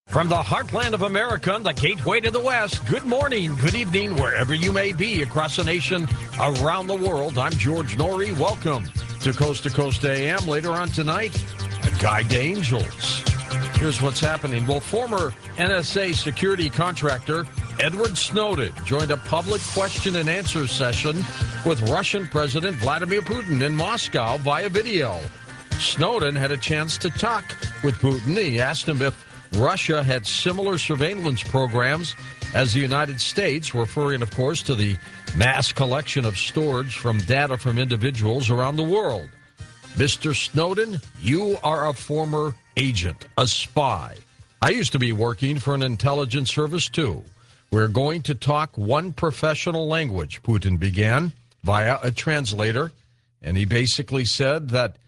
From the heartland of America, the gateway to the West, good morning, good evening, wherever you may be across the nation, around the world. I'm George Norrie. Welcome to Coast AM. Later on tonight, a guide to angels. Here's what's happening. Well, former NSA security contractor Edward Snowden joined a public question and answer session with Russian President Vladimir Putin in Moscow via video. Snowden had a chance to talk with Putin. He asked him if Russia had similar surveillance programs as the United States, referring, of course, to the mass collection of storage from data from individuals around the world. Mr. Snowden, you are a former agent, a spy. I used to be working for an intelligence service, too. We're going to talk one professional language, Putin began, via a translator, and he basically said that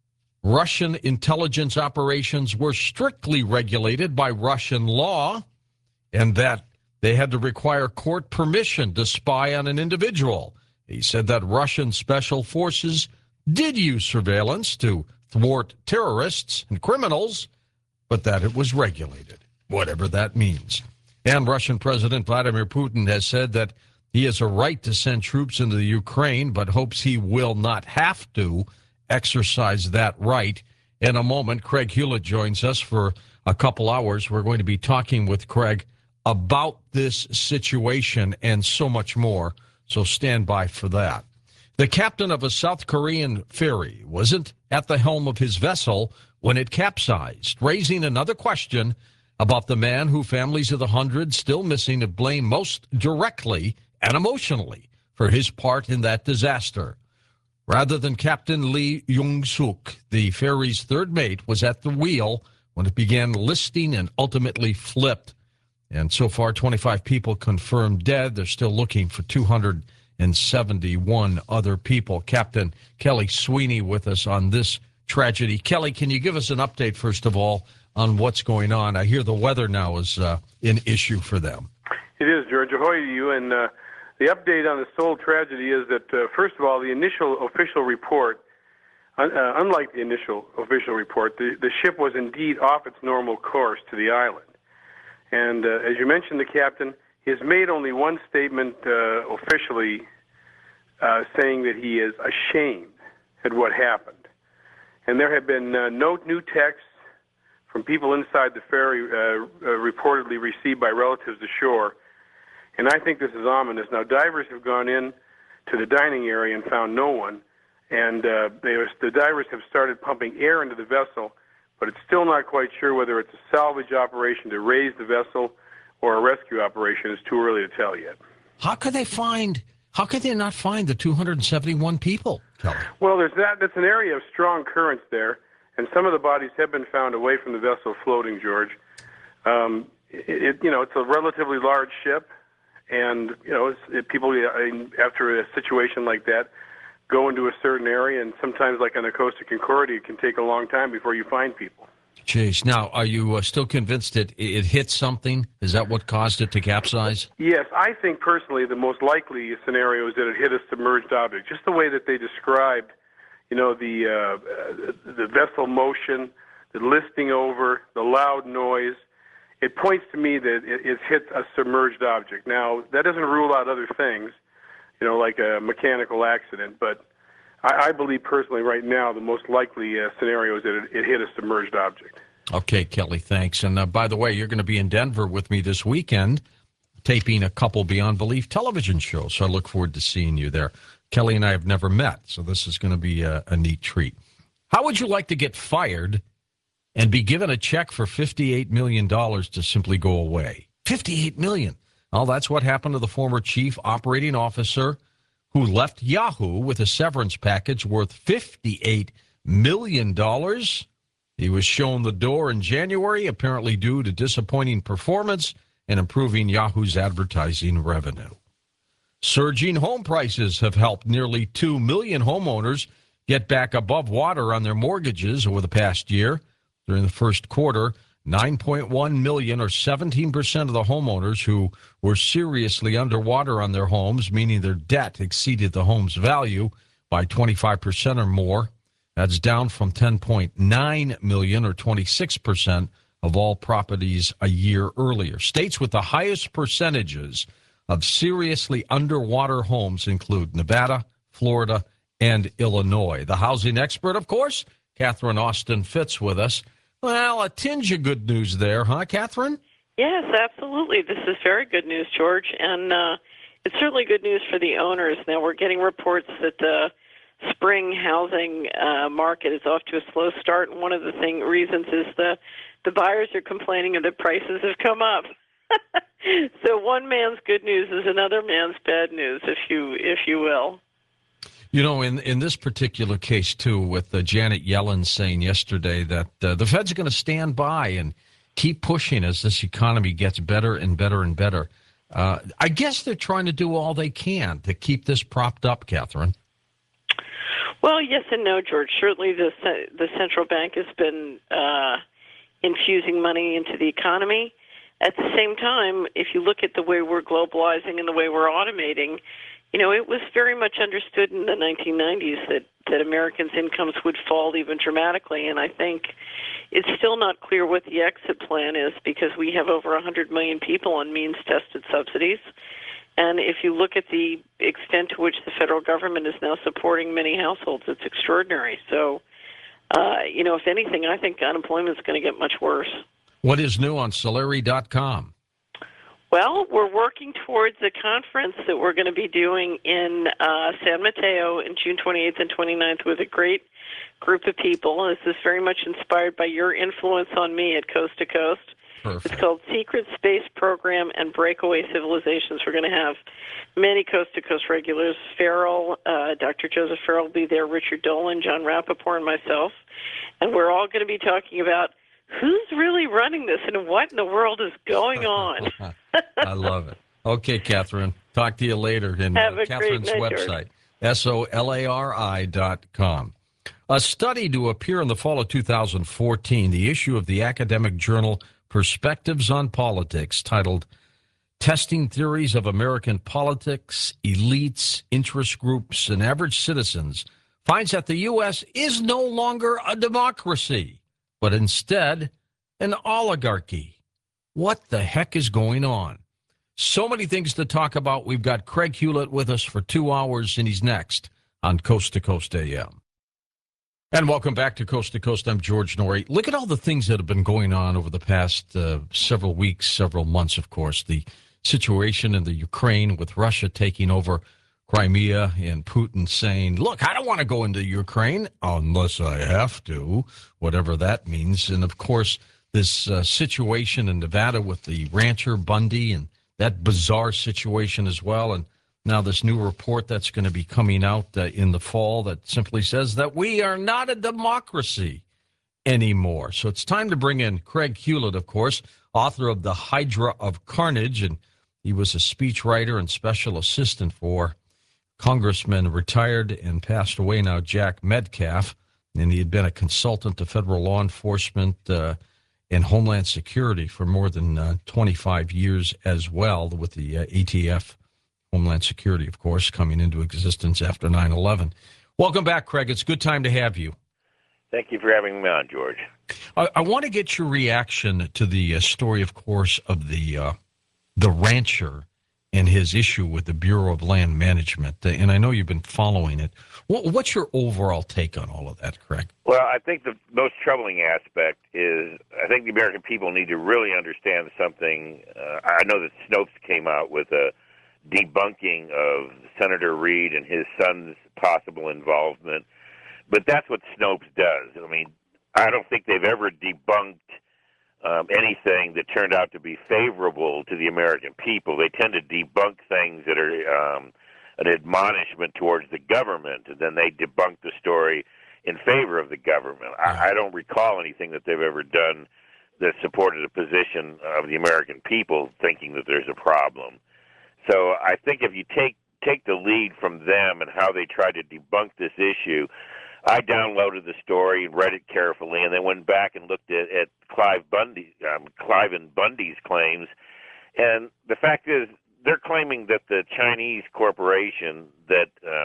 Russian intelligence operations were strictly regulated by Russian law and that they had to require court permission to spy on an individual. He said that Russian special forces did use surveillance to thwart terrorists and criminals, but that it was regulated, whatever that means. And Russian President Vladimir Putin has said that he has a right to send troops into the Ukraine, but hopes he will not have to exercise that right. In a moment, Craig Hewlett joins us for a couple hours. We're going to be talking with Craig about this situation and so much more, so stand by for that. The captain of a South Korean ferry wasn't at the helm of his vessel when it capsized, raising another question about the man who families of the hundreds still missing have blamed most directly and emotionally for his part in that disaster. Rather than Captain Lee Jung-suk, the ferry's third mate was at the wheel when it began listing and ultimately flipped. And so far, 25 people confirmed dead. They're still looking for 271 other people. Captain Kelly Sweeney with us on this tragedy. Kelly, can you give us an update, first of all, on what's going on? I hear the weather now is an issue for them. It is, George. Ahoy to you. And the update on this whole tragedy is that, first of all, the initial official report, unlike the initial official report, the ship was indeed off its normal course to the island. And as you mentioned, the captain has made only one statement officially saying that he is ashamed at what happened. And there have been no new texts from people inside the ferry reportedly received by relatives ashore. And I think this is ominous. Now, divers have gone in to the dining area and found no one. And the divers have started pumping air into the vessel, but it's still not quite sure whether it's a salvage operation to raise the vessel or a rescue operation. It's too early to tell yet. How could they not find the 271 people, Kelly? Well, there's that. That's an area of strong currents there, and some of the bodies have been found away from the vessel floating, George. It's a relatively large ship, and, people, after a situation like that, go into a certain area, and sometimes, like on the coast of Concordia, it can take a long time before you find people. Jeez. Now, are you still convinced it hit something? Is that what caused it to capsize? Yes, I think personally the most likely scenario is that it hit a submerged object. Just the way that they described, the vessel motion, the listing over, the loud noise. It points to me that it's hit a submerged object. Now, that doesn't rule out other things, like a mechanical accident, but I believe personally right now the most likely scenario is that it hit a submerged object. Okay, Kelly, thanks. And by the way, you're going to be in Denver with me this weekend taping a couple Beyond Belief television shows, so I look forward to seeing you there. Kelly and I have never met, so this is going to be a neat treat. How would you like to get fired and be given a check for $58 million to simply go away? $58 million. Well, that's what happened to the former chief operating officer who left Yahoo with a severance package worth $58 million. He was shown the door in January, apparently due to disappointing performance and improving Yahoo's advertising revenue. Surging home prices have helped nearly 2 million homeowners get back above water on their mortgages over the past year. During the first quarter, 9.1 million, or 17% of the homeowners who were seriously underwater on their homes, meaning their debt exceeded the home's value by 25% or more. That's down from 10.9 million, or 26%, of all properties a year earlier. States with the highest percentages of seriously underwater homes include Nevada, Florida, and Illinois. The housing expert, of course, Catherine Austin Fitts with us. Well, a tinge of good news there, huh, Catherine? Yes, absolutely. This is very good news, George, and it's certainly good news for the owners. Now, we're getting reports that the spring housing market is off to a slow start, and one of the reasons is the buyers are complaining that prices have come up. So one man's good news is another man's bad news, if you will. You know, in this particular case, too, with Janet Yellen saying yesterday that the Fed's going to stand by and keep pushing as this economy gets better and better and better. I guess they're trying to do all they can to keep this propped up, Catherine. Well, yes and no, George. Certainly the central bank has been infusing money into the economy. At the same time, if you look at the way we're globalizing and the way we're automating, you know, it was very much understood in the 1990s that Americans' incomes would fall even dramatically, and I think it's still not clear what the exit plan is because we have over 100 million people on means-tested subsidies. And if you look at the extent to which the federal government is now supporting many households, it's extraordinary. So, you know, if anything, I think unemployment is going to get much worse. What is new on Solari.com? Well, we're working towards a conference that we're going to be doing in San Mateo in June 28th and 29th with a great group of people. This is very much inspired by your influence on me at Coast to Coast. Perfect. It's called Secret Space Program and Breakaway Civilizations. We're going to have many coast-to-coast regulars. Farrell, Dr. Joseph Farrell will be there, Richard Dolan, John Rappaport, and myself. And we're all going to be talking about who's really running this and what in the world is going on. I love it. Okay, Catherine. Talk to you later. And Catherine's website, solari.com. A study to appear in the fall of 2014, the issue of the academic journal Perspectives on Politics, titled Testing Theories of American Politics, Elites, Interest Groups, and Average Citizens, finds that the U.S. is no longer a democracy, but instead an oligarchy. What the heck is going on? So many things to talk about. We've got Craig Hewlett with us for 2 hours, and he's next on Coast to Coast AM. And welcome back to Coast to Coast. I'm George Noory. Look at all the things that have been going on over the past several weeks, several months, of course. The situation in the Ukraine with Russia taking over Crimea and Putin saying, look, I don't want to go into Ukraine unless I have to, whatever that means. And, of course, this situation in Nevada with the rancher Bundy and that bizarre situation as well. And now this new report that's going to be coming out in the fall that simply says that we are not a democracy anymore. So it's time to bring in Craig Hewlett, of course, author of The Hydra of Carnage. And he was a speechwriter and special assistant for Congressman retired and passed away now Jack Metcalf. And he had been a consultant to federal law enforcement and Homeland Security for more than 25 years as well, with the ATF, Homeland Security, of course, coming into existence after 9/11. Welcome back, Craig. It's a good time to have you. Thank you for having me on, George. I want to get your reaction to the story, of course, of the rancher and his issue with the Bureau of Land Management. And I know you've been following it. What's your overall take on all of that, Craig? Well, I think the most troubling aspect is I think the American people need to really understand something. I know that Snopes came out with a debunking of Senator Reid and his son's possible involvement. But that's what Snopes does. I mean, I don't think they've ever debunked anything that turned out to be favorable to the American people. They tend to debunk things that are an admonishment towards the government, and then they debunk the story in favor of the government. I don't recall anything that they've ever done that supported a position of the American people thinking that there's a problem. So I think if you take the lead from them and how they try to debunk this issue, I downloaded the story and read it carefully, and then went back and looked at Clive and Bundy's claims. And the fact is, they're claiming that the Chinese corporation that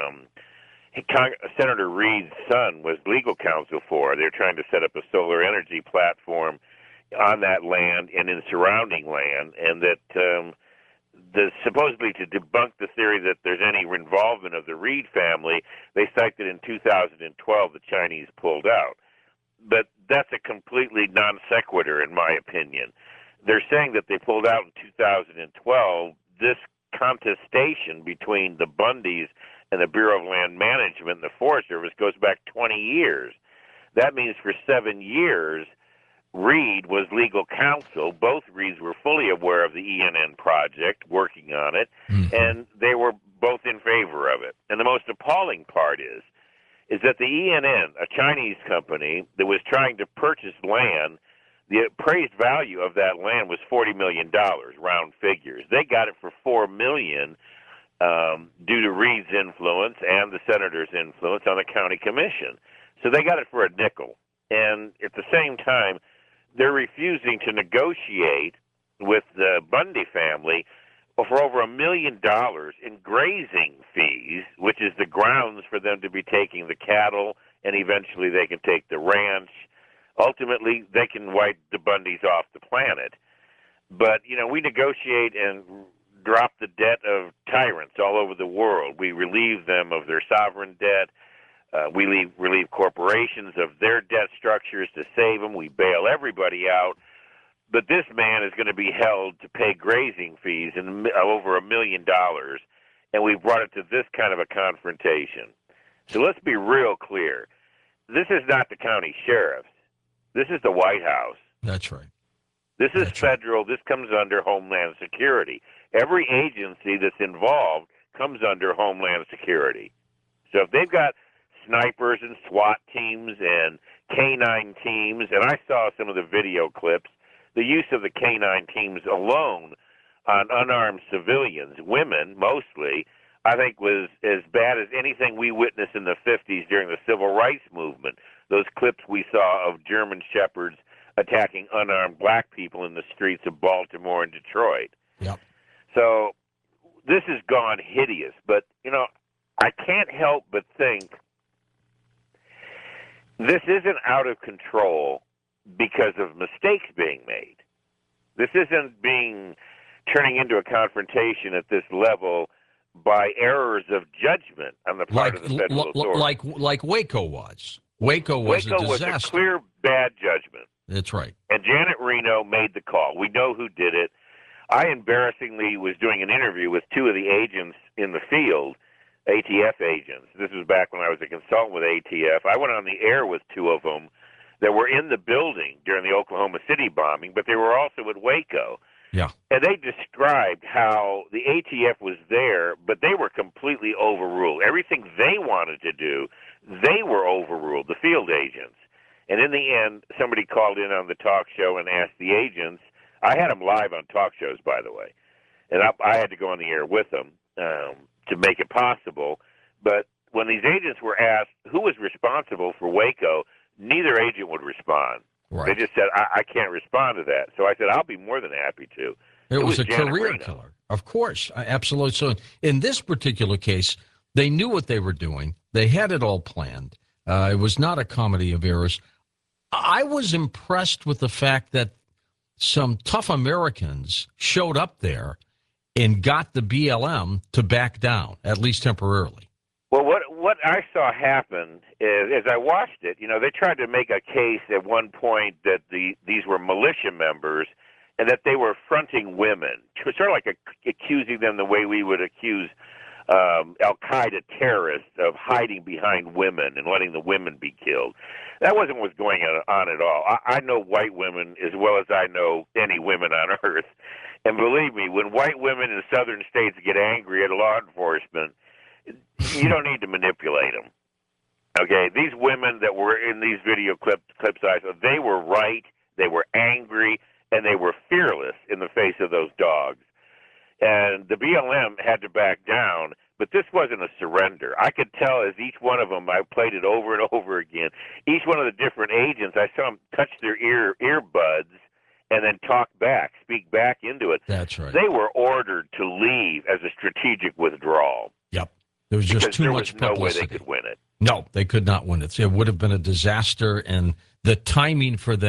Senator Reid's son was legal counsel for, they're trying to set up a solar energy platform on that land and in surrounding land, and that supposedly to debunk the theory that there's any involvement of the Reed family, they cite that in 2012 the Chinese pulled out. But that's a completely non sequitur, in my opinion. They're saying that they pulled out in 2012. This contestation between the Bundys and the Bureau of Land Management and the Forest Service goes back 20 years. That means for 7 years, Reed was legal counsel. Both Reeds were fully aware of the ENN project, working on it, and they were both in favor of it. And the most appalling part is that the ENN, a Chinese company that was trying to purchase land, the appraised value of that land was $40 million, round figures. They got it for $4 million due to Reed's influence and the senator's influence on the county commission. So they got it for a nickel. And at the same time, they're refusing to negotiate with the Bundy family for over $1 million in grazing fees, which is the grounds for them to be taking the cattle, and eventually they can take the ranch. Ultimately, they can wipe the Bundys off the planet. But, we negotiate and drop the debt of tyrants all over the world. We relieve them of their sovereign debt. We relieve corporations of their debt structures to save them. We bail everybody out. But this man is going to be held to pay grazing fees in over $1 million, and we brought it to this kind of a confrontation. So let's be real clear. This is not the county sheriffs. This is the White House. That's right. This is federal. This comes under Homeland Security. Every agency that's involved comes under Homeland Security. So if they've got snipers and SWAT teams and K-9 teams, and I saw some of the video clips, the use of the K-9 teams alone on unarmed civilians, women mostly, I think was as bad as anything we witnessed in the 50s during the Civil Rights Movement. Those clips we saw of German shepherds attacking unarmed black people in the streets of Baltimore and Detroit. Yep. So this has gone hideous, but, I can't help but think this isn't out of control because of mistakes being made. This isn't turning into a confrontation at this level by errors of judgment on the part of the federal authorities. Like Waco was. Waco was a disaster. Was a clear bad judgment. That's right. And Janet Reno made the call. We know who did it. I embarrassingly was doing an interview with two of the agents in the field, ATF agents. This was back when I was a consultant with ATF. I went on the air with two of them that were in the building during the Oklahoma City bombing, but they were also at Waco. Yeah. And they described how the ATF was there, but they were completely overruled. Everything they wanted to do, they were overruled, the field agents. And in the end, somebody called in on the talk show and asked the agents. I had them live on talk shows, by the way, and I had to go on the air with them to make it possible. But when these agents were asked who was responsible for Waco, neither agent would respond. Right. They just said, I can't respond to that. So I said, I'll be more than happy to. It was a Janet career Reno. killer. Of course. Absolutely. So in this particular case, they knew what they were doing. They had it all planned. It was not a comedy of errors. I was impressed with the fact that some tough Americans showed up there and got the BLM to back down, at least temporarily. Well, what I saw happen is, as I watched it, they tried to make a case at one point that these were militia members and that they were fronting women, sort of like accusing them the way we would accuse Al-Qaeda terrorists of hiding behind women and letting the women be killed. That wasn't what's going on at all. I know white women as well as I know any women on earth. And believe me, when white women in southern states get angry at law enforcement, you don't need to manipulate them. Okay, these women that were in these video clips I saw, they were right, they were angry, and they were fearless in the face of those dogs. And the BLM had to back down, but this wasn't a surrender. I could tell as each one of them, I played it over and over again, each one of the different agents, I saw them touch their earbuds and then talk back, speak back into it. That's right. They were ordered to leave as a strategic withdrawal. Yep. There was just too much publicity. There was no way they could win it. No, they could not win it. It would have been a disaster, and the timing for them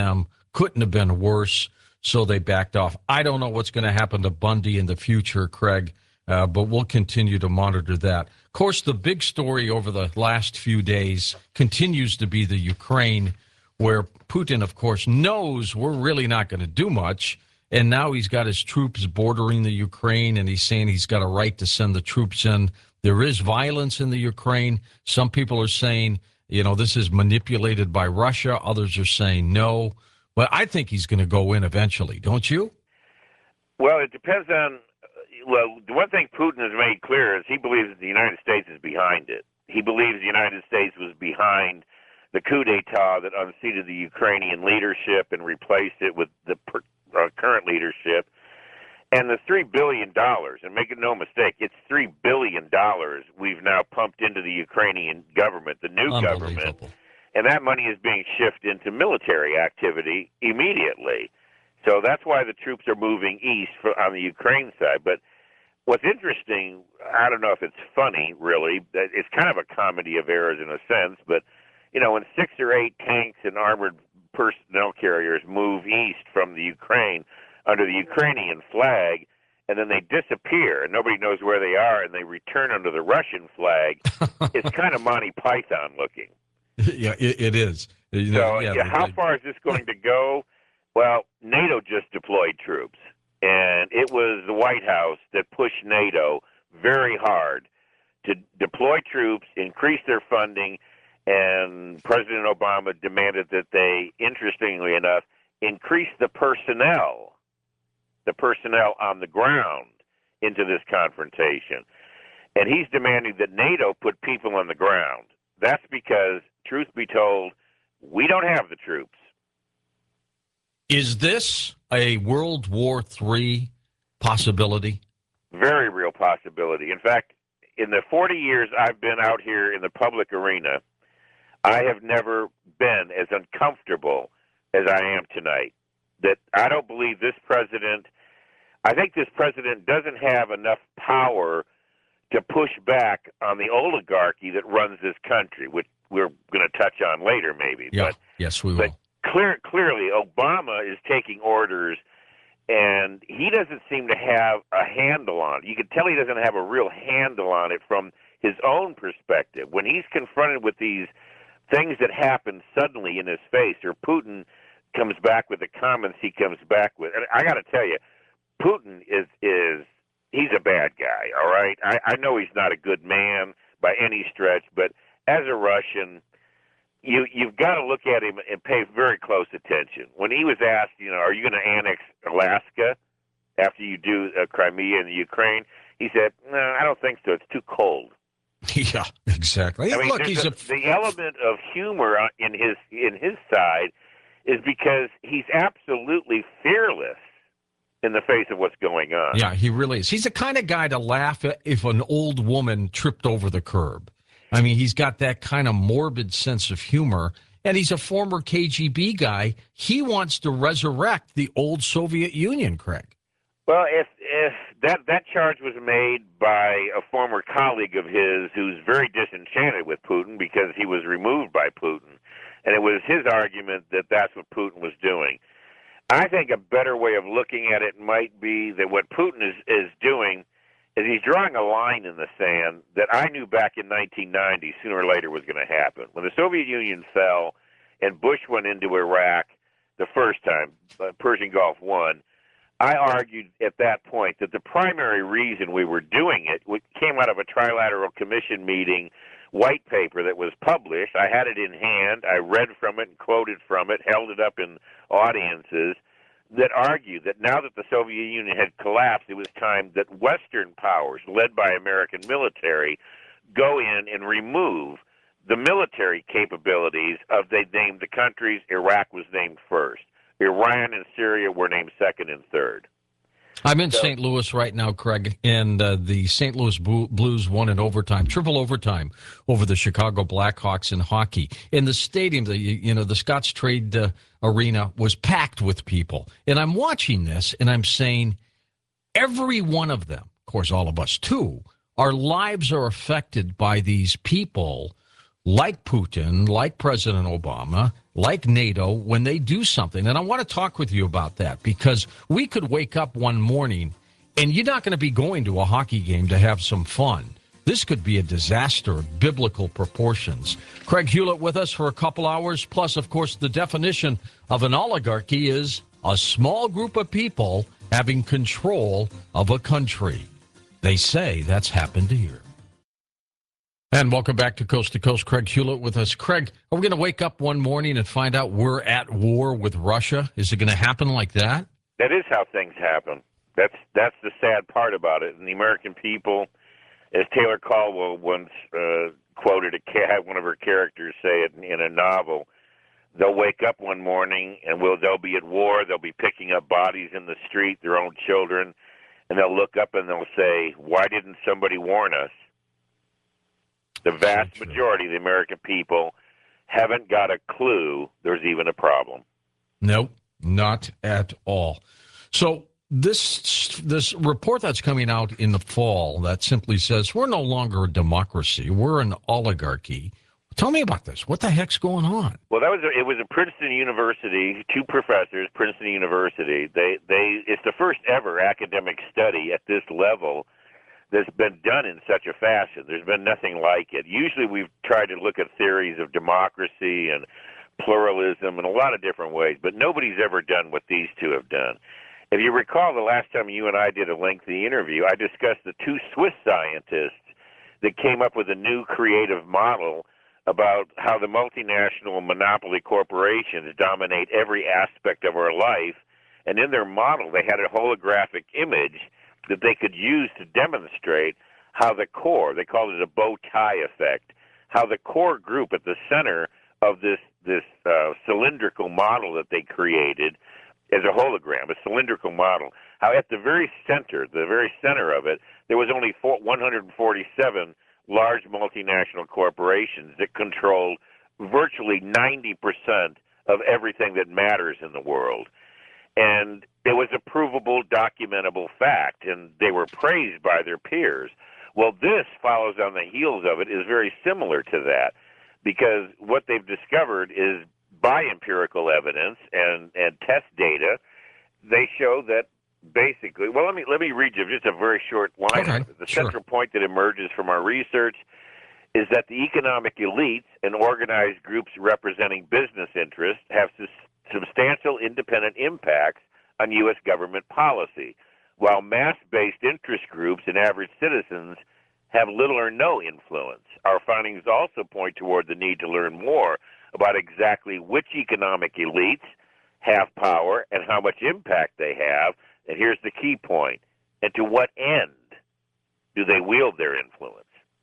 couldn't have been worse, so they backed off. I don't know what's going to happen to Bundy in the future, Craig, but we'll continue to monitor that. Of course, the big story over the last few days continues to be the Ukraine, where Putin, of course, knows we're really not going to do much. And now he's got his troops bordering the Ukraine, and he's saying he's got a right to send the troops in. There is violence in the Ukraine. Some people are saying, this is manipulated by Russia. Others are saying no. But I think he's going to go in eventually, don't you? Well, it depends on, the one thing Putin has made clear is he believes that the United States is behind it. He believes the United States was behind the coup d'etat that unseated the Ukrainian leadership and replaced it with the current leadership. And the $3 billion, and make no mistake, it's $3 billion we've now pumped into the Ukrainian government, the new government. And that money is being shifted into military activity immediately. So that's why the troops are moving east on the Ukraine side. But what's interesting, I don't know if it's funny, really, it's kind of a comedy of errors in a sense, but, when 6 or 8 tanks and armored personnel carriers move east from the Ukraine under the Ukrainian flag, and then they disappear, and nobody knows where they are, and they return under the Russian flag, it's kind of Monty Python looking. Yeah, it is. How far is this going to go? Well, NATO just deployed troops, and it was the White House that pushed NATO very hard to deploy troops, increase their funding, and President Obama demanded that they, interestingly enough, increase the personnel on the ground into this confrontation. And he's demanding that NATO put people on the ground. That's because, truth be told, we don't have the troops. Is this a World War III possibility? Very real possibility. In fact, in the 40 years I've been out here in the public arena, I have never been as uncomfortable as I am tonight. That I don't believe this president, I think this president doesn't have enough power to push back on the oligarchy that runs this country, which we're going to touch on later maybe. Yeah. Yes, we will. But clearly, Obama is taking orders, and he doesn't seem to have a handle on it. You can tell he doesn't have a real handle on it from his own perspective. When he's confronted with these things that happen suddenly in his face, or Putin comes back with the comments he comes back with. And I got to tell you, Putin he's a bad guy, all right? I know he's not a good man by any stretch, but as a Russian, you've got to look at him and pay very close attention. When he was asked, are you going to annex Alaska after you do Crimea and the Ukraine, he said, no, I don't think so. It's too cold. Yeah, exactly. I mean, look, the element of humor in his side is because he's absolutely fearless in the face of what's going on. Yeah, he really is. He's the kind of guy to laugh at if an old woman tripped over the curb. I mean, he's got that kind of morbid sense of humor, and he's a former KGB guy. He wants to resurrect the old Soviet Union, Craig. Well, if that charge was made by a former colleague of his who's very disenchanted with Putin because he was removed by Putin, and it was his argument that that's what Putin was doing. I think a better way of looking at it might be that what Putin is doing is he's drawing a line in the sand that I knew back in 1990 sooner or later was going to happen. When the Soviet Union fell and Bush went into Iraq the first time, Persian Gulf won, I argued at that point that the primary reason we were doing it came out of a Trilateral Commission meeting white paper that was published. I had it in hand. I read from it and quoted from it, held it up in audiences that argued that now that the Soviet Union had collapsed, it was time that Western powers, led by American military, go in and remove the military capabilities of, they named the countries. Iraq was named first. Iran and Syria were named second and third. I'm in St. Louis right now, Craig, and the St. Louis Blues won in overtime, triple overtime, over the Chicago Blackhawks in hockey. In the stadium, the Scotts Trade Arena was packed with people. And I'm watching this, and I'm saying every one of them, of course all of us too, our lives are affected by these people like Putin, like President Obama, like NATO, when they do something. And I want to talk with you about that, because we could wake up one morning and you're not going to be going to a hockey game to have some fun. This could be a disaster of biblical proportions. Craig Hewlett with us for a couple hours. Plus, of course, the definition of an oligarchy is a small group of people having control of a country. They say that's happened here. And welcome back to Coast. Craig Hewlett with us. Craig, are we going to wake up one morning and find out we're at war with Russia? Is it going to happen like that? That is how things happen. That's the sad part about it. And the American people, as Taylor Caldwell once quoted, had one of her characters say it in a novel, they'll wake up one morning and they'll be at war. They'll be picking up bodies in the street, their own children, and they'll look up and they'll say, why didn't somebody warn us? The vast majority of the American people haven't got a clue there's even a problem. Nope, not at all. So this report that's coming out in the fall that simply says we're no longer a democracy, we're an oligarchy. Tell me about this. What the heck's going on? Well, it was a Princeton University, two professors, Princeton University. It's the first ever academic study at this level that's been done in such a fashion. There's been nothing like it. Usually we've tried to look at theories of democracy and pluralism in a lot of different ways, but nobody's ever done what these two have done. If you recall, the last time you and I did a lengthy interview, I discussed the two Swiss scientists that came up with a new creative model about how the multinational monopoly corporations dominate every aspect of our life. And in their model, they had a holographic image that they could use to demonstrate how the core, they called it a bow tie effect, how the core group at the center of this cylindrical model that they created as a hologram, a cylindrical model, how at the very center of it, there was only 147 large multinational corporations that controlled virtually 90% of everything that matters in the world. And it was a provable, documentable fact, and they were praised by their peers. Well, this follows on the heels of it, is very similar to that, because what they've discovered is by empirical evidence and test data, they show that basically, well, let me read you just a very short line. Okay, the central point that emerges from our research is that the economic elites and organized groups representing business interests have substantial independent impacts on U.S. government policy, while mass-based interest groups and average citizens have little or no influence. Our findings also point toward the need to learn more about exactly which economic elites have power and how much impact they have. And here's the key point. And to what end do they wield their influence?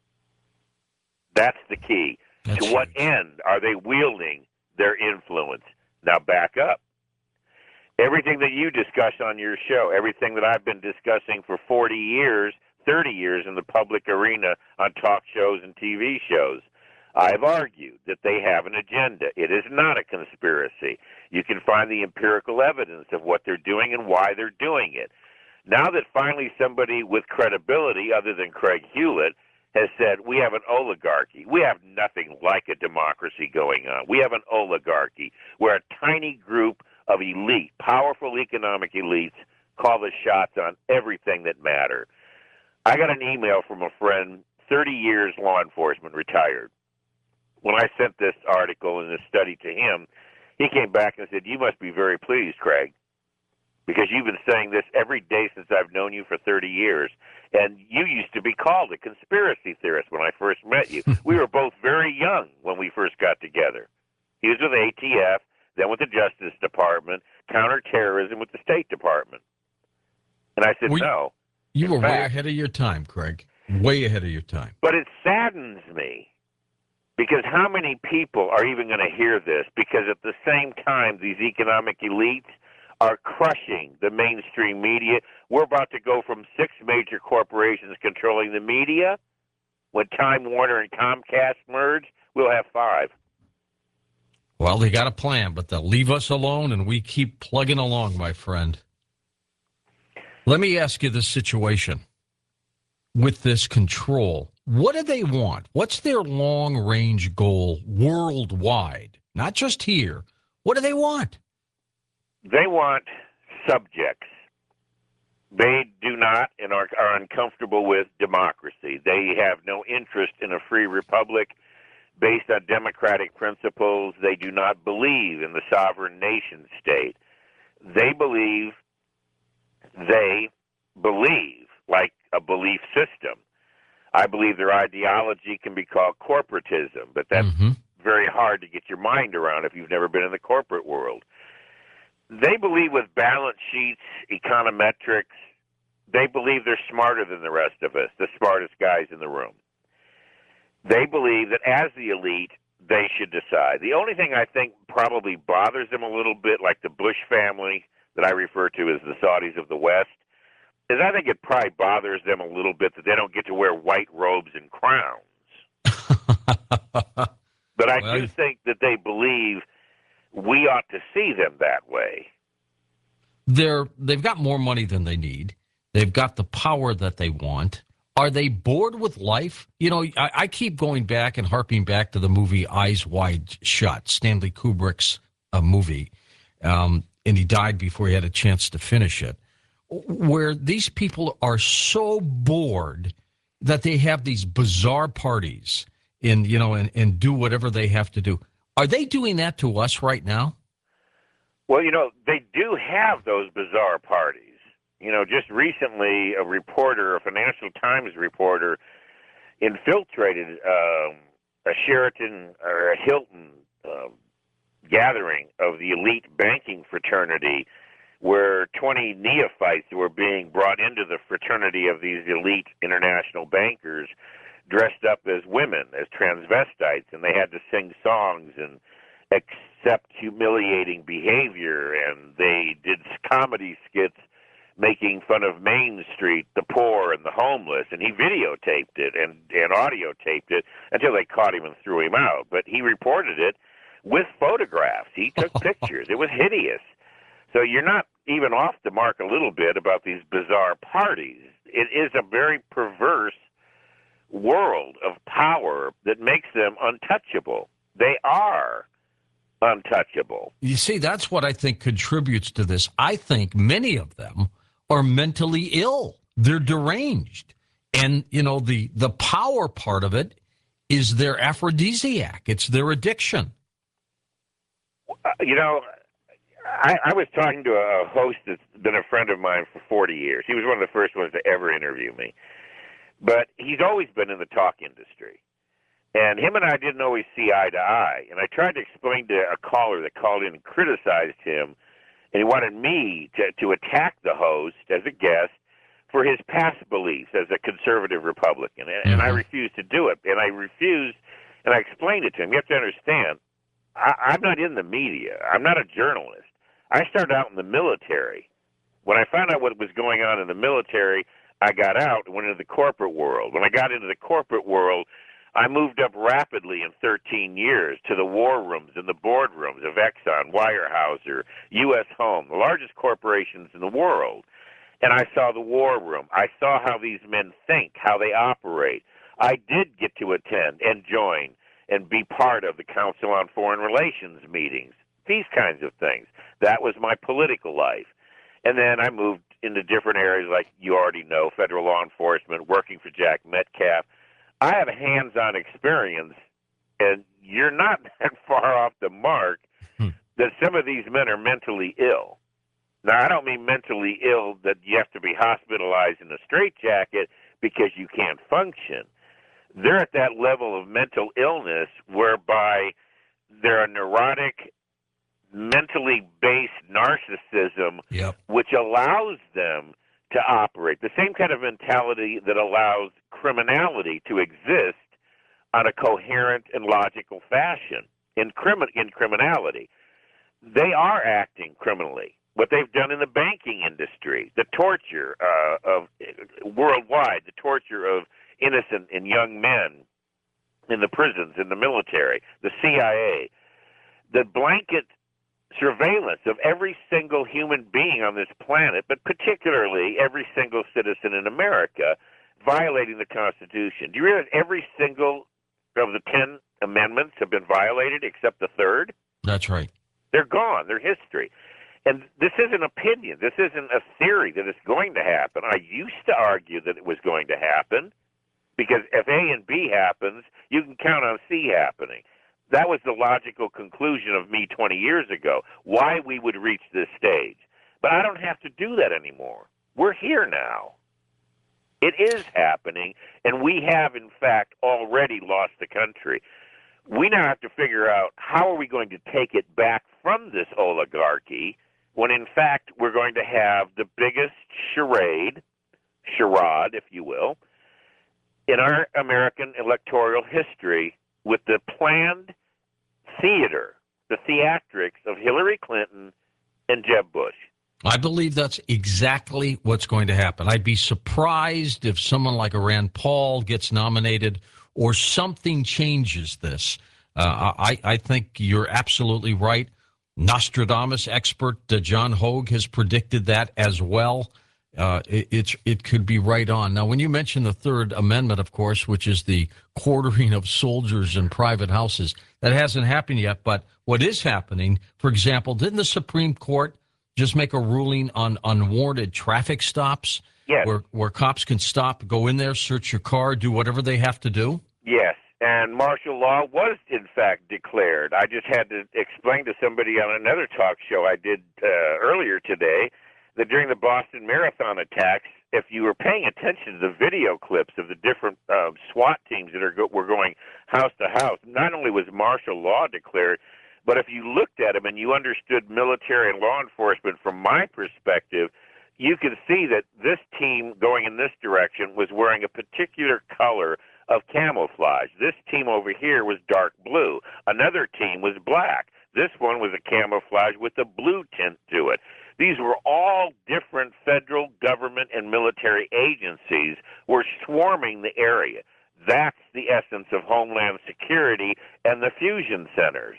That's the key. To what end are they wielding their influence? Now back up. Everything that you discuss on your show, everything that I've been discussing for 40 years, 30 years in the public arena on talk shows and TV shows, I've argued that they have an agenda. It is not a conspiracy. You can find the empirical evidence of what they're doing and why they're doing it. Now that finally somebody with credibility other than Craig Hewlett has said, we have an oligarchy. We have nothing like a democracy going on. We have an oligarchy where a tiny group of elite, powerful economic elites call the shots on everything that matters. I got an email from a friend, 30 years law enforcement, retired. When I sent this article and this study to him, he came back and said, you must be very pleased, Craig, because you've been saying this every day since I've known you for 30 years. And you used to be called a conspiracy theorist when I first met you. We were both very young when we first got together. He was with ATF, then with the Justice Department, counterterrorism with the State Department. And I said, no. You were way ahead of your time, Craig. Way ahead of your time. But it saddens me, because how many people are even going to hear this? Because at the same time, these economic elites are crushing the mainstream media. We're about to go from 6 major corporations controlling the media. When Time Warner and Comcast merge, we'll have 5. Well, they got a plan, but they'll leave us alone, and we keep plugging along, my friend. Let me ask you this situation. With this control, what do they want? What's their long-range goal worldwide? not just here. What do they want? They want subjects. They do not and are uncomfortable with democracy. They have no interest in a free republic based on democratic principles. They do not believe in the sovereign nation state. They believe like a belief system. I believe their ideology can be called corporatism, but that's very hard to get your mind around if you've never been in the corporate world. They believe with balance sheets, econometrics. They believe they're smarter than the rest of us, the smartest guys in the room. They believe that as the elite, they should decide. The only thing I think probably bothers them a little bit, like the Bush family that I refer to as the Saudis of the West, is I think it probably bothers them a little bit that they don't get to wear white robes and crowns. But I do think that they believe we ought to see them that way. They've got more money than they need. They've got the power that they want. Are they bored with life? You know, I keep going back and harping back to the movie Eyes Wide Shut, Stanley Kubrick's movie, and he died before he had a chance to finish it, where these people are so bored that they have these bizarre parties and do whatever they have to do. Are they doing that to us right now? Well, they do have those bizarre parties. Just recently, a Financial Times reporter, infiltrated a Sheraton or a Hilton gathering of the elite banking fraternity, where 20 neophytes were being brought into the fraternity of these elite international bankers, dressed up as women, as transvestites, and they had to sing songs and accept humiliating behavior, and they did comedy skits making fun of Main Street, the poor, and the homeless, and he videotaped it and audio taped it until they caught him and threw him out. But he reported it with photographs. He took pictures. It was hideous. So you're not even off the mark a little bit about these bizarre parties. It is a very perverse world of power that makes them untouchable. They are untouchable. You see, that's what I think contributes to this. I think many of them are mentally ill. They're deranged. And, the power part of it is their aphrodisiac. It's their addiction. I was talking to a host that's been a friend of mine for 40 years. He was one of the first ones to ever interview me. But he's always been in the talk industry. And him and I didn't always see eye to eye. And I tried to explain to a caller that called in and criticized him, and he wanted me to attack the host as a guest for his past beliefs as a conservative Republican. And I refused to do it. And I explained it to him. You have to understand, I'm not in the media. I'm not a journalist. I started out in the military. When I found out what was going on in the military, I got out and went into the corporate world. When I got into the corporate world, I moved up rapidly in 13 years to the war rooms and the boardrooms of Exxon, Weyerhaeuser, U.S. Home, the largest corporations in the world. And I saw the war room. I saw how these men think, how they operate. I did get to attend and join and be part of the Council on Foreign Relations meetings, these kinds of things. That was my political life. And then I moved into different areas like you already know, federal law enforcement, working for Jack Metcalf. I have a hands-on experience, and you're not that far off the mark that some of these men are mentally ill. Now, I don't mean mentally ill that you have to be hospitalized in a straitjacket because you can't function. They're at that level of mental illness whereby they're a neurotic, mentally based narcissism, which allows them to operate. The same kind of mentality that allows criminality to exist on a coherent and logical fashion in criminality. They are acting criminally. What they've done in the banking industry, the torture of worldwide, the torture of innocent and young men in the prisons, in the military, the CIA, the blanket surveillance of every single human being on this planet, but particularly every single citizen in America, violating the Constitution. Do you realize every single of the 10 amendments have been violated except the third? That's right. They're gone. They're history. And this isn't opinion. This isn't a theory that it's going to happen. I used to argue that it was going to happen because if A and B happens, you can count on C happening. That was the logical conclusion of me 20 years ago, why we would reach this stage. But I don't have to do that anymore. We're here now. It is happening, and we have, in fact, already lost the country. We now have to figure out how are we going to take it back from this oligarchy when, in fact, we're going to have the biggest charade, if you will, in our American electoral history with the planned theater, the theatrics of Hillary Clinton and Jeb Bush. I believe that's exactly what's going to happen. I'd be surprised if someone like a Rand Paul gets nominated or something changes this. I think you're absolutely right. Nostradamus expert John Hogue has predicted that as well. It could be right on. Now, when you mention the Third Amendment, of course, which is the quartering of soldiers in private houses, that hasn't happened yet. But what is happening, for example, didn't the Supreme Court just make a ruling on unwarranted traffic stops? Yes. Where cops can stop, go in there, search your car, do whatever they have to do? Yes, and martial law was, in fact, declared. I just had to explain to somebody on another talk show I did earlier today that during the Boston Marathon attacks, if you were paying attention to the video clips of the different SWAT teams that were going house to house, not only was martial law declared, but if you looked at them and you understood military and law enforcement from my perspective, you could see that this team going in this direction was wearing a particular color of camouflage. This team over here was dark blue. Another team was black. This one was a camouflage with a blue tint to it. These were all different federal government and military agencies were swarming the area. That's the essence of Homeland Security and the fusion centers.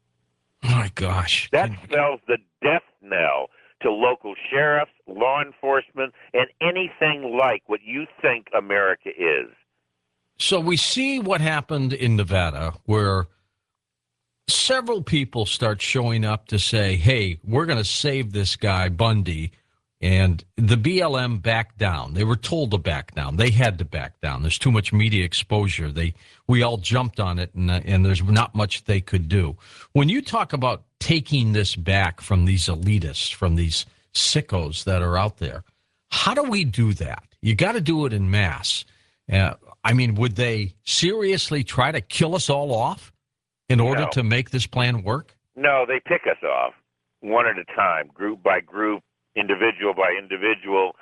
My gosh. That spells the death knell to local sheriffs, law enforcement, and anything like what you think America is. So we see what happened in Nevada, where several people start showing up to say, hey, we're going to save this guy, Bundy. And the BLM backed down. They were told to back down. They had to back down. There's too much media exposure. We all jumped on it, and there's not much they could do. When you talk about taking this back from these elitists, from these sickos that are out there, how do we do that? You got to do it in mass. I mean, would they seriously try to kill us all off in order to make this plan work? No, they pick us off one at a time, group by group, individual by individual,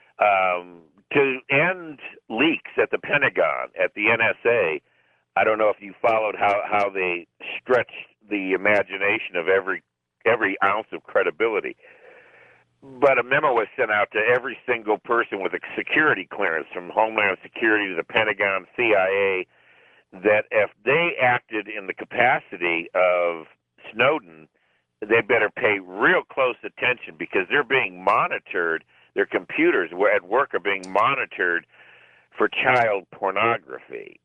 to end leaks at the Pentagon, at the NSA. I don't know if you followed how they stretched the imagination of every ounce of credibility. But a memo was sent out to every single person with a security clearance, from Homeland Security to the Pentagon, CIA, that if they acted in the capacity of Snowden, they better pay real close attention because they're being monitored. Their computers at work are being monitored for child pornography.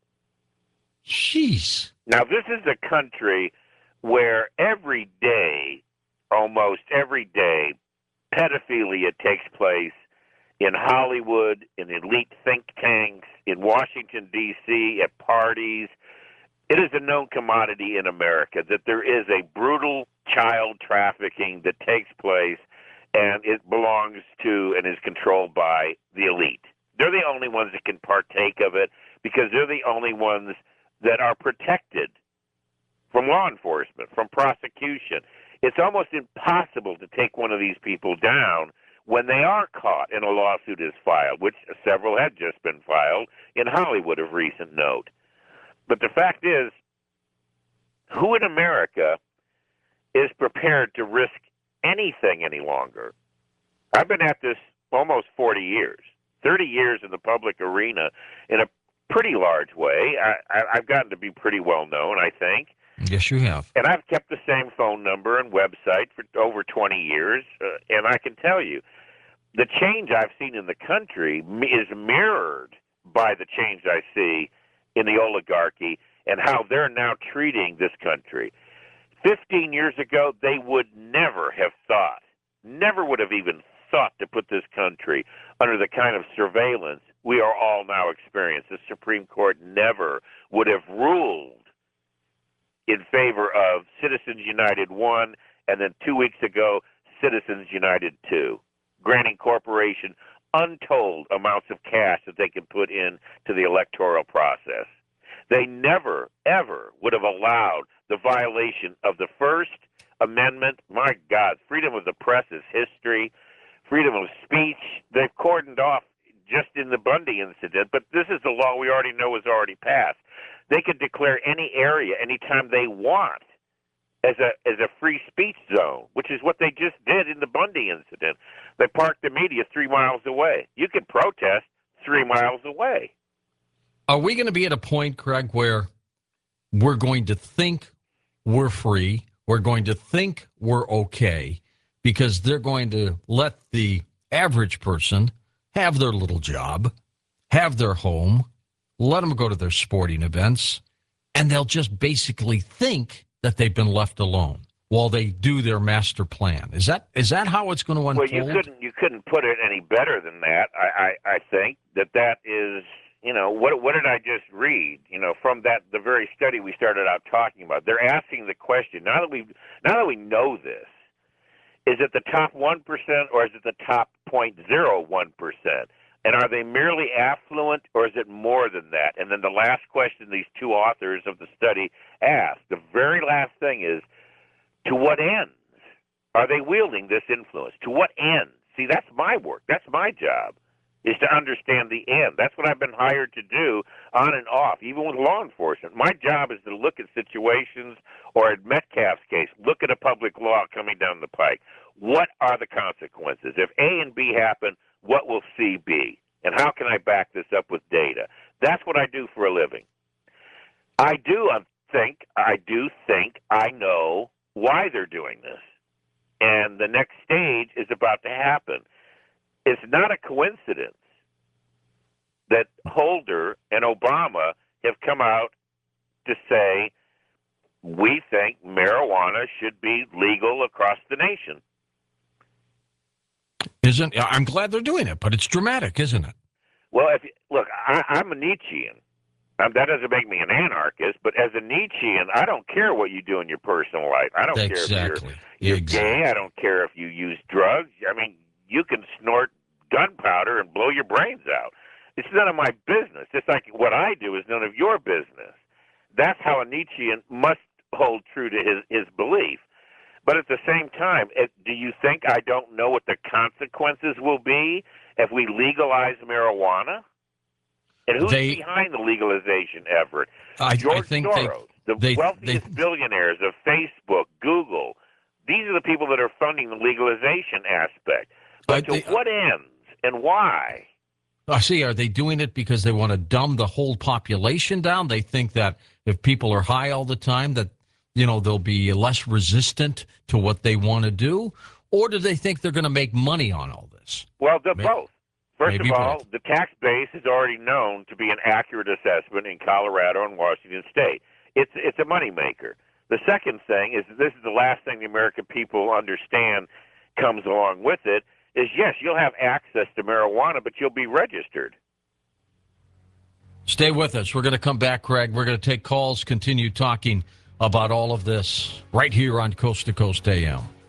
Jeez. Now, this is a country where every day, almost every day, pedophilia takes place in Hollywood, in elite think tanks, in Washington, D.C., at parties. It is a known commodity in America that there is a brutal child trafficking that takes place, and it belongs to and is controlled by the elite. They're the only ones that can partake of it because they're the only ones that are protected from law enforcement, from prosecution. It's almost impossible to take one of these people down when they are caught and a lawsuit is filed, which several had just been filed in Hollywood of recent note. But the fact is, who in America is prepared to risk anything any longer? I've been at this almost 40 years, 30 years in the public arena in a pretty large way. I've gotten to be pretty well known, I think. Yes, you have. And I've kept the same phone number and website for over 20 years, and I can tell you, the change I've seen in the country is mirrored by the change I see in the oligarchy and how they're now treating this country. 15 years ago, they would never have thought, never would have even thought to put this country under the kind of surveillance we are all now experiencing. The Supreme Court never would have ruled in favor of Citizens United 1 and then 2 weeks ago, Citizens United 2, granting corporations untold amounts of cash that they can put into the electoral process. They never, ever would have allowed the violation of the First Amendment. My God, freedom of the press is history, freedom of speech. They've cordoned off just in the Bundy incident, but this is the law we already know is already passed. They could declare any area anytime they want as a free speech zone, which is what they just did in the Bundy incident. They parked the media 3 miles away. You could protest 3 miles away. Are we going to be at a point, Craig, where we're going to think we're free, we're going to think we're okay, because they're going to let the average person have their little job, have their home, let them go to their sporting events, and they'll just basically think that they've been left alone while they do their master plan? Is that how it's going to unfold? Well, you couldn't put it any better than that. I think that is, what did I just read? From the very study we started out talking about. They're asking the question, now that we know this, is it the top 1% or is it the top 0.01%? And are they merely affluent, or is it more than that? And then the last question these two authors of the study asked, the very last thing is, to what ends are they wielding this influence? To what ends? See, that's my work. That's my job, is to understand the end. That's what I've been hired to do on and off, even with law enforcement. My job is to look at situations, or at Metcalf's case, look at a public law coming down the pike. What are the consequences? If A and B happen, what will C be? And how can I back this up with data? That's what I do for a living. I do think I know why they're doing this. And the next stage is about to happen. It's not a coincidence that Holder and Obama have come out to say, we think marijuana should be legal across the nation. I'm glad they're doing it, but it's dramatic, isn't it? Well, I'm a Nietzschean. That doesn't make me an anarchist, but as a Nietzschean, I don't care what you do in your personal life. I don't care if you're gay. I don't care if you use drugs. I mean, you can snort gunpowder and blow your brains out. It's none of my business. It's like what I do is none of your business. That's how a Nietzschean must hold true to his belief. But at the same time, do you think I don't know what the consequences will be if we legalize marijuana? And who's behind the legalization effort? George Soros, the wealthiest billionaires of Facebook, Google. These are the people that are funding the legalization aspect. But to what ends and why? Are they doing it because they want to dumb the whole population down? They think that if people are high all the time, that they'll be less resistant to what they want to do? Or do they think they're going to make money on all this? Well, both. First of all, the tax base is already known to be an accurate assessment in Colorado and Washington State. It's a moneymaker. The second thing is, this is the last thing the American people understand comes along with it, is yes, you'll have access to marijuana, but you'll be registered. Stay with us. We're going to come back, Craig. We're going to take calls, continue talking about all of this right here on Coast to Coast AM.